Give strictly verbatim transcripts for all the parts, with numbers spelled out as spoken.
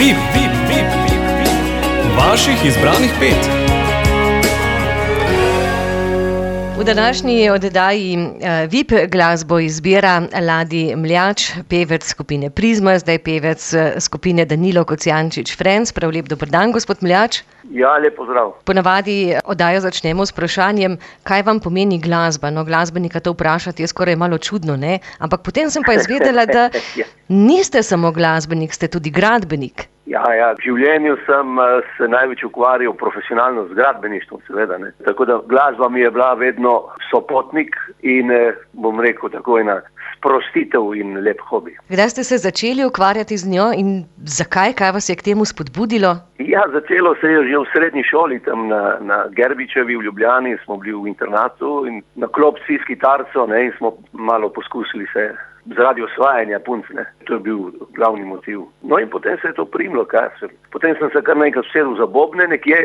Vip, vip, vip, vip, vip. Vaših izbranih pet. V današnji oddaji V I P glasbo izbira Ladi Mljač, pevec skupine Prizma, zdaj pevec skupine Danilo Kocijančič Friends. Prav lep dober dan, gospod Mljač. Ja, lep pozdrav. Ponavadi oddajo začnemo s vprašanjem, kaj vam pomeni glasba. No, glasbenika to vprašati je skoraj malo čudno, ne? Ampak potem sem pa izvedela, da niste samo glasbenik, ste tudi gradbenik. Ja, ja, v življenju sem se največ ukvarjal profesionalno z gradbeništvom, seveda, ne. Tako da glasba mi je bila vedno sopotnik in, bom rekel, tako ena sprostitev in lep hobi. Kdaj ste se začeli ukvarjati z njo in zakaj, kaj vas je k temu spodbudilo? Ja, začelo se je že v srednji šoli, tam na, na Gerbičevi v Ljubljani, smo bili v internatu in na klopci s kitarco, ne, in smo malo poskusili se zaradi osvajanja punc, ne. To je bil glavni motiv. No in potem se je to primlo, kaj se. Potem sem se kar nekaj vsedel za bobne, nekje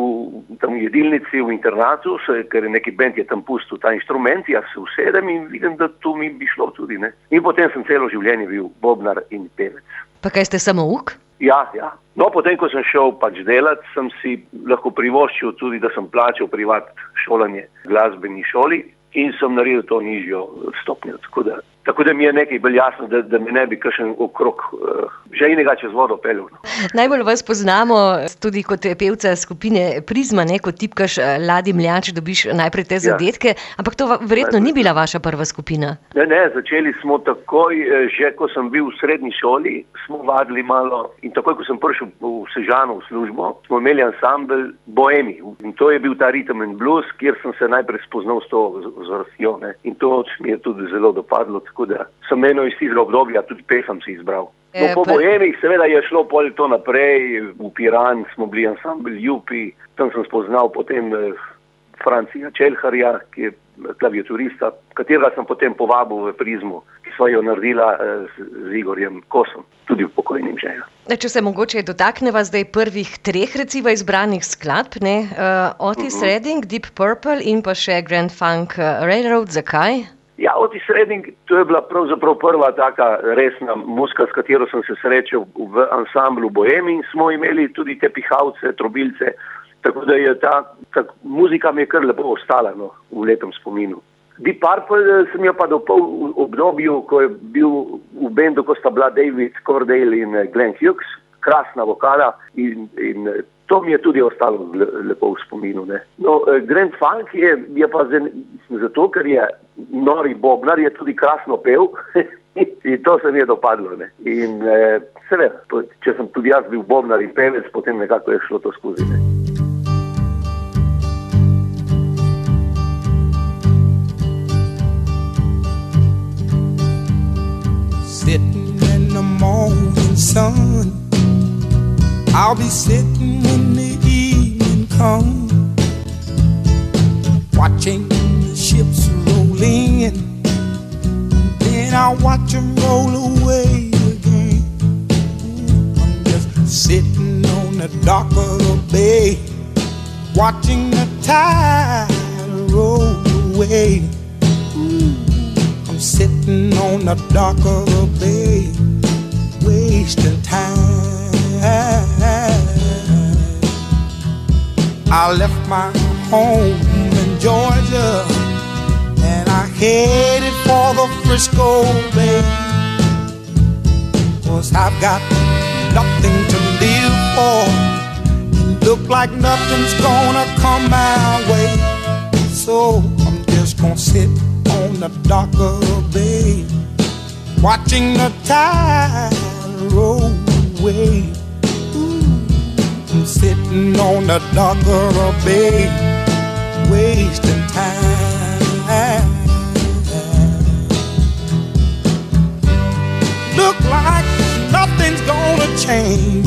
v tam jedilnici v internatu, se, ker je neki bend je tam pustil ta inštrument, jaz se usedem in vidim, da to mi bi šlo tudi, ne. In potem sem celo življenje bil bobnar in pevec. Pa kaj ste samouk? Ja, ja. No, potem, ko sem šel pač delat, sem si lahko privoščil tudi, da sem plačal privat šolanje v glasbeni šoli in sem naredil to nižjo stopnjo, tako da Tako da mi je nekaj bolj jasno, da, da me ne bi kakšen okrog uh, žejnega čez vodo peljal. No. Najbolj vas poznamo tudi kot pevca skupine Prizma, ne, kot tipkaš Ladi Mljač, dobiš najprej te zadetke, ja. Ampak to verjetno ni bila vaša prva skupina. Ne, ne, začeli smo takoj, že ko sem bil v srednji šoli, smo vadili malo in takoj, ko sem prišel v Sežano v službo, smo imeli ansambel Boemi in to je bil ta rhythm and blues, kjer sem se najprej spoznal s to vrstjo, ne, in to mi je tudi zelo dopadlo. Tako da sem eno iz tistega obdobja tudi pesem si izbral. No, po Boemih seveda je šlo pol to naprej, v Piran smo bili ansambel Jupi, tam sem spoznal potem eh, Francija Čelharja, ki je klaviaturista, katerega sem potem povabil v Prizmu, ki sva jo naredila eh, z, z Igorjem Kosom, tudi v pokojnim že. Če se mogoče dotakneva zdaj prvih treh reciva izbranih skladb, ne, uh, Otis uh-huh. Redding, Deep Purple in pa še Grand Funk Railroad, zakaj? Ja, Otis Redding, to je bila pravzaprav prva taka resna muzika, s katero sem se srečal v ansamblu Boemi in smo imeli tudi te pihavce, trobilce, tako da je ta, ta muzika mi je kar lepo ostala, no, v lepem spominu. Deep Purple sem jo pa dopol v obdobju, ko je bil v bendu, ko sta bila David Coverdale in Glenn Hughes, krasna vokala in, in to mi je tudi ostalo lepo v spominu, ne. No, Grand Funk je, je pa zato, ker je nori bobnar, je tudi krasno pel in to se mi je dopadlo, ne. In eh, seveda, če sem tudi jaz bil bobnar in pevec, potem nekako je šlo to skozi, ne. Sitting in the morning sun, I'll be sitting when the evening comes, watching the ships roll in, then I'll watch them roll away again. I'm just sitting on the dock of the bay, watching the tide roll away. I'm sitting on the dock of the bay, wasting time. I left my home in Georgia and I headed for the Frisco Bay, 'cause I've got nothing to live for and look like nothing's gonna come my way. So I'm just gonna sit on the dock of the bay, watching the tide roll away. I'm sitting on the dock of the bay, wasting time. Look like nothing's gonna change.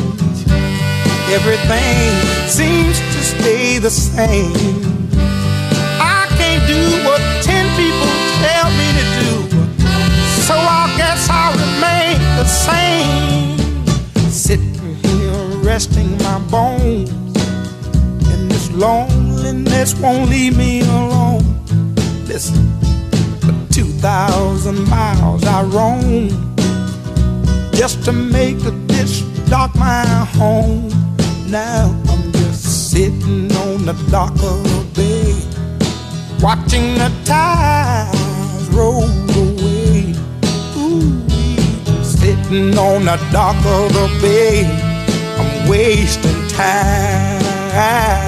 Everything seems to stay the same. I can't do what ten people tell me to do, so I guess I'll remain the same. Sitting here resting my bones, and this loneliness won't leave me alone. Listen, for two thousand miles I roam just to make this dock my home. Now I'm just sitting on the dock of the bay, watching the tides roll away. Ooh, sitting on the dock of the bay, I'm wasting time.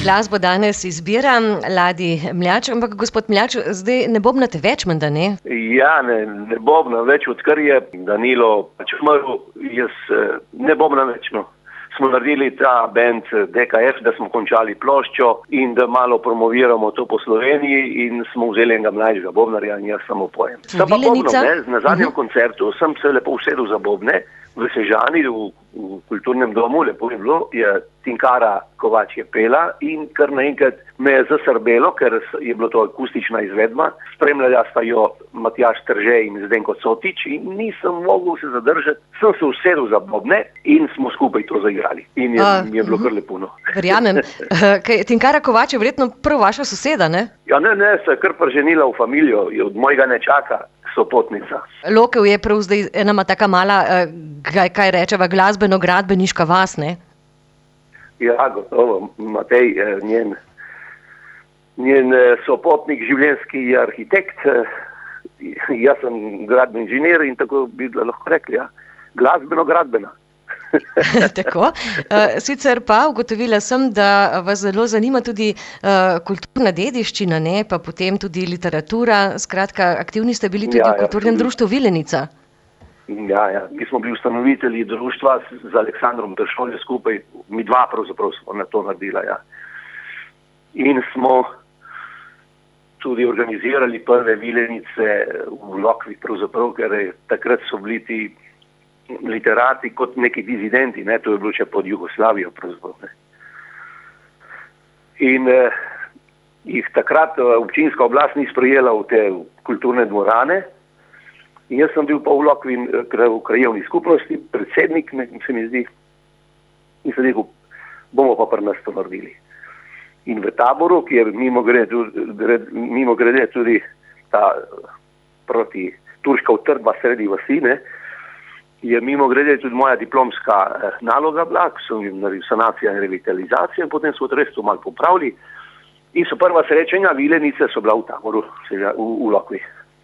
glasbo danes izbira Ladi Mljač, ampak gospod Mljač, zdaj ne bobnate več, menda ne? Ja, ne, ne bobna več, odkar je Danilo pač umrl, jaz ne bobna več, no. Smo naredili ta band D K F, da smo končali ploščo in da malo promoviramo to po Sloveniji in smo vzeli enega mlajšega bobnarja in jaz samo pojem. Sem pa bobno, ne, na zadnjem uh-huh. koncertu sem se lepo usedel za bobne v Sežani, v, v kulturnem domu, lepo je bilo, je Tinkara Kovač je pela in kar naenkrat me je zasrbelo, ker je bilo to akustična izvedba, spremljala sta jo Matjaž Trže in Zdenko Cotič in nisem mogel se zadržati, sem se usedel za bobne in smo skupaj to zaigrali in je, uh, je bilo kar lepo. No. Verjamem. Tinkara Kovač je verjetno prvo vaša soseda, ne? Ja, ne, ne, se je kar preženila v familijo, je od mojega nečaka sopotnica. Lokev je prav zdaj enama taka mala, kaj, kaj rečeva, glasbeno-gradbeniška vas, ne? Ja, gotovo. Matej, njen, njen sopotnik življenjski je arhitekt, jaz sem gradbeni inženir in tako bi lahko rekli, ja, glasbeno-gradbena. Tako. Sicer pa ugotovila sem, da vas zelo zanima tudi kulturna dediščina, ne, pa potem tudi literatura, skratka, aktivni ste bili tudi ja, v kulturnem ja, društvu Vilenica. Ja, ja, mi smo bili ustanovitelji društva z Aleksandrom Tršoljem skupaj, mi dva pravzaprav smo na to naredila, ja. In smo tudi organizirali prve Vilenice v Lokvi, pravzaprav, ker takrat so bili ti literati kot neki dizidenti, ne, to je bilo še pod Jugoslavijo, pravzaprav, ne. In eh, jih takrat občinska oblast ni sprejela v te kulturne dvorane. In jaz sem bil pa v Lokvi v krajevni skupnosti, predsednik, ne, se mi zdi, in sem rekel, bomo pa pri nas to naredili. In v Taboru, ki je mimo grede tudi, mimo grede tudi ta proti turška utrdba sredi vasi, ne, je mimo grede tudi moja diplomska naloga bila, ko sem jim naredil sanacija in revitalizacija in potem so res to malo popravili. In so prva srečanja Vilenice so bila v Taboru, v, v Lokvi.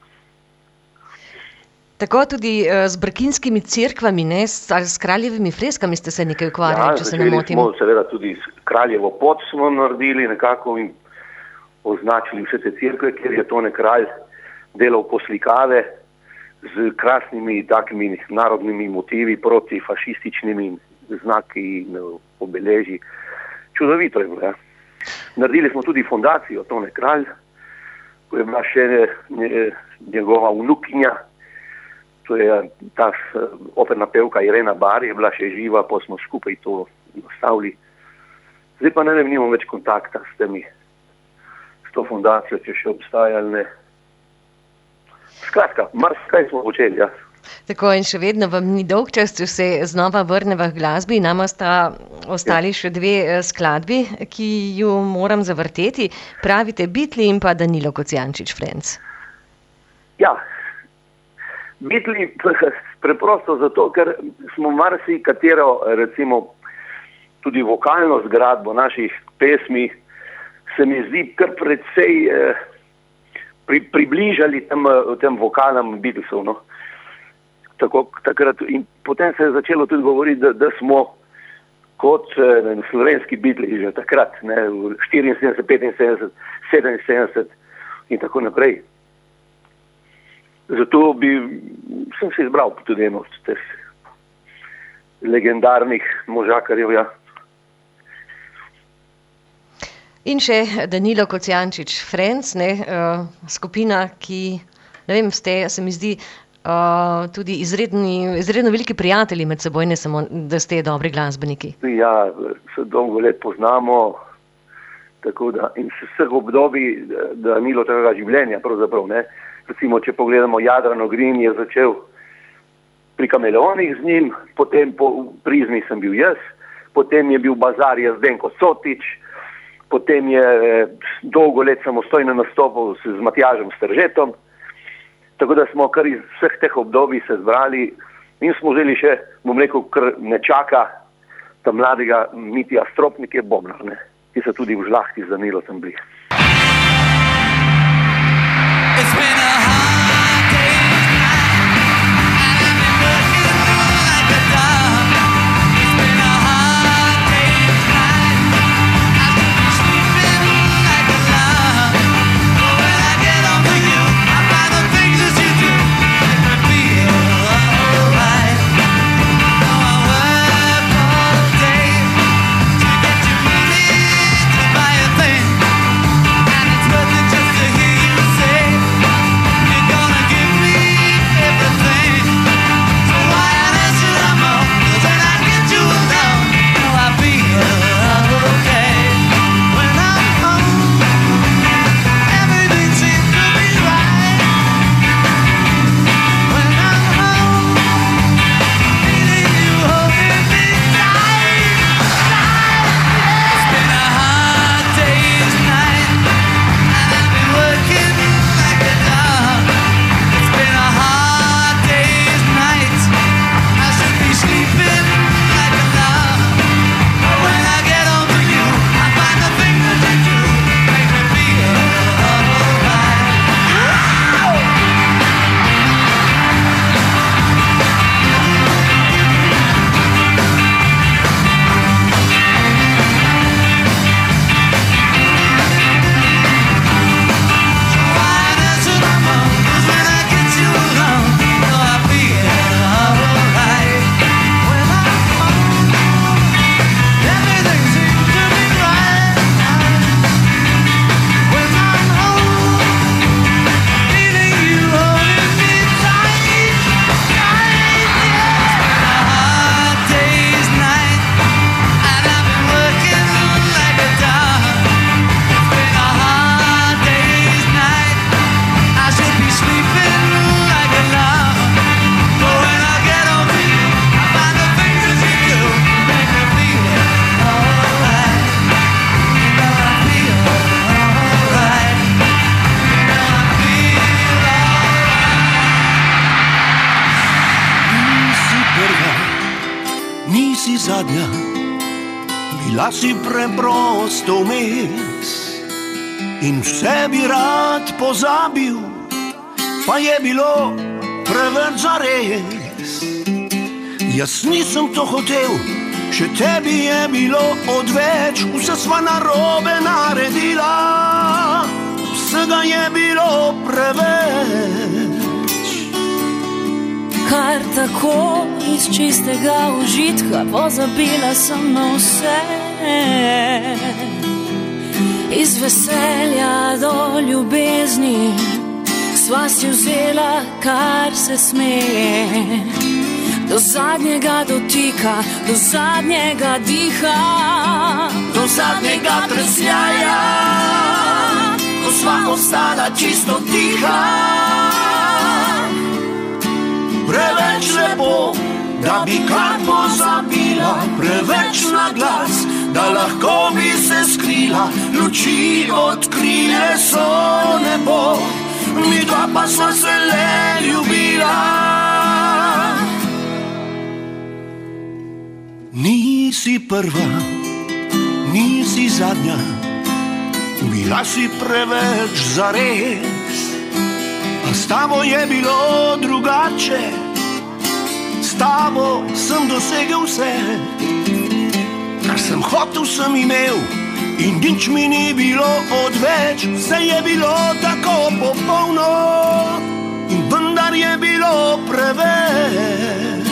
Tako tudi uh, z brkinskimi cerkvami, ne, s, s kraljevimi freskami ste se nekaj ukvarjali, ja, če se ne motim. Ja, seveda tudi kraljevo pot smo naredili nekako in označili vse te cerkve, ker je to ne kralj delal poslikave z krasnimi takimi narodnimi motivi proti fašističnimi znaki in obeleži. Čudovito je bilo, ja. Naredili smo tudi fondacijo Tone Kralj, ko je bila še ne, njegova vnukinja. To je ta operna pevka Irena Bar, je bila še živa, pa smo skupaj to nastavili. Zdaj pa ne vem, nimam več kontakta s temi, s to fundacijo, če še obstaja ali ne. Skratka, marsikaj smo počeli, ja. Tako in še vedno vam ni dolg čas, če se znova vrneva v glasbi. Nama sta ostali ja. še dve skladbi, ki ju moram zavrteti. Pravite Beatli in pa Danilo Kocijančič Frenc. Ja, Beatli preprosto zato, ker smo marsi katero, recimo, tudi vokalno zgradbo naših pesmi se mi zdi kar predvsej eh, pri, približali tem, tem vokalnem Beatlesov, no. Tako, takrat, in potem se je začelo tudi govoriti, da, da smo kot ne, slovenski Beatli že takrat, ne, v štiriinsedemdeset, petinsedemdeset, sedeminsedemdeset in tako naprej. Zato bi, sem se izbral tudi eno od teh legendarnih možakarjev, ja. In še Danilo Kocijančič Frenc, ne, uh, skupina, ki, ne vem, ste, se mi zdi, uh, tudi izredni, izredno veliki prijatelji med seboj, ne samo, da ste dobri glasbeniki. Ja, se dolgo let poznamo, tako da, in se vseh obdobij Danilovega življenja, pravzaprav, ne. Recimo, če pogledamo, Jadran Ogrin je začel pri Kameleonih z njim, potem po Prizmi sem bil jaz, potem je bil Bazar je Zdenko Cotič, potem je dolgo let samostojno nastopil z Matjažem Stržetom, tako da smo kar iz vseh teh obdobij se zbrali in smo želi še, bom rekel, kar nečaka ta mladega Mitja Stropnik je bobnar, ne, ki so tudi v žlahti z Danilotem bili. It's been a hard day's night. I could be sleeping nisi zadnja, bila si preprosto vmes. In vse bi rad pozabil, pa je bilo preveč zares. Jaz nisem to hotel, še tebi je bilo odveč. Vse sva narobe naredila, vsega je bilo preveč. Kar tako iz čistega užitka pozabila sem na vse. Iz veselja do ljubezni sva si vzela, kar se smeje. Do zadnjega dotika, do zadnjega diha, do zadnjega tresljaja, ko sva ostala čisto tiha. Preveč lepo, da bi kar pozabila, preveč na glas, da lahko bi se skrila. Luči odkrile so nebo, mi dva pa sva se le ljubila. Nisi prva, nisi zadnja, bila si preveč zares. A s tabo je bilo drugače, s tabo sem dosegel vse. Kar sem hotel, sem imel in nič mi ni bilo odveč. Vse je bilo tako popolno in vendar je bilo preveč.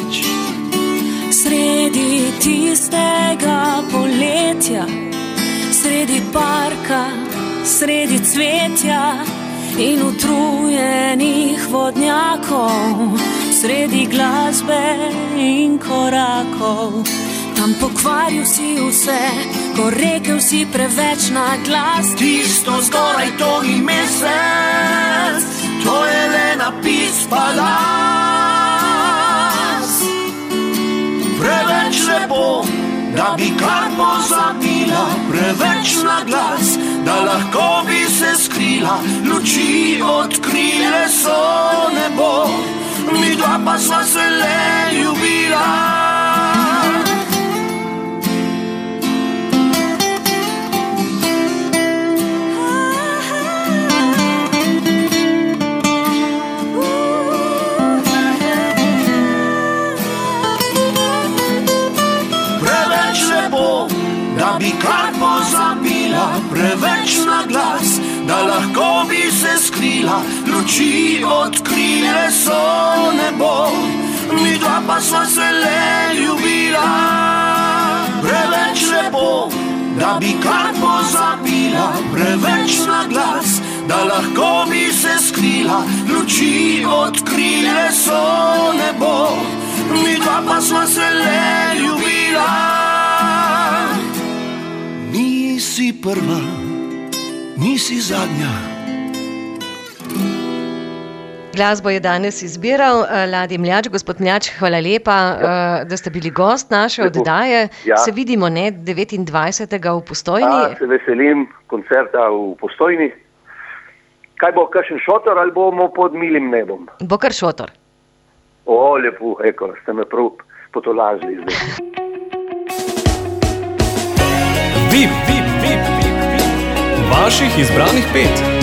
Sredi tistega poletja, sredi parka, sredi cvetja in utrujenih vodnjakov, sredi glasbe in korakov. Tam pokvaril si vse, ko rekel si preveč na glas. Tisto zgoraj, to ni mesec, to je le napis palas. Preveč lepo, da bi kar pozabila, preveč na glas, da lahko bi se skrila. Luči odkrile so nebo, mi dva pa sva se le ljubila. Da bi kar pozabila, preveč na glas, da lahko bi se skrila. Luči odkrile so nebo, mi dva pa sva se le ljubila. Preveč lepo, da bi kar pozabila, preveč na glas, da lahko bi se skrila. Luči odkrile so nebo, mi dva pa sva se le ljubila. Nisi prva, nisi zadnja. Glasbo je danes izbiral Ladi Mljač. Gospod Mljač, hvala lepa, ja. da ste bili gost naše Lepo. oddaje. Ja. Se vidimo, ne, devetindvajsetega v Postojni. Ja, se veselim koncerta v Postojni. Kaj bo, kakšen šotor ali bomo pod milim nebom? Bo kar šotor. O, lepo, eko, ste me prav potolažili zdaj. Vip, vip, vip, vip, vip. Vaših izbranih pet.